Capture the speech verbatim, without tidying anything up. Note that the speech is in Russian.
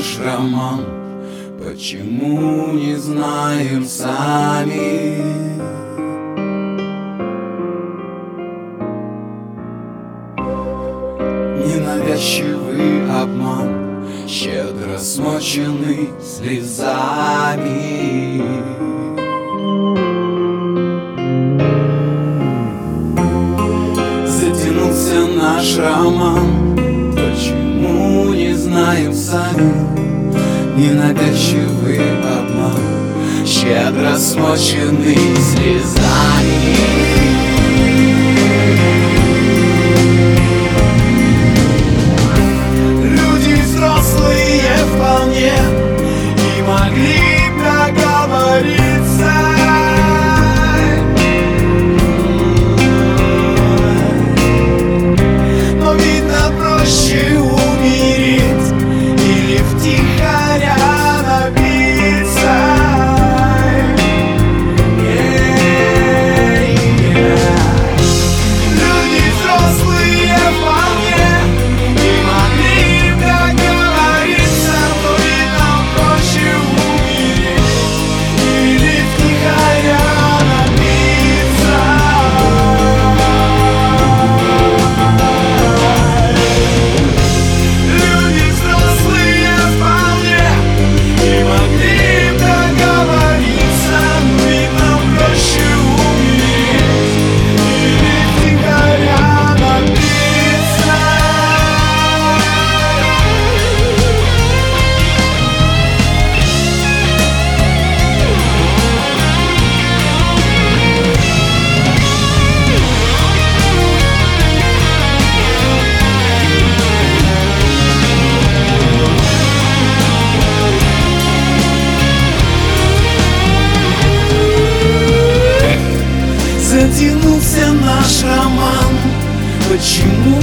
наш роман, почему не знаем сами. Ненавязчивый обман, щедро смоченный слезами. Затянулся наш роман, почему не знаем сами. Ненавязчивый обман, щедро смоченный слезами. Люди взрослые вполне и могли договориться, но видно проще умереть или втихаря напиться. Yeah, yeah. Люди взрослые вполне и могли договориться, но видно проще умереть или втихаря напиться. Люди взрослые вполне и могли договориться, но видно проще умереть или втихаря напиться. Затянулся наш роман, почему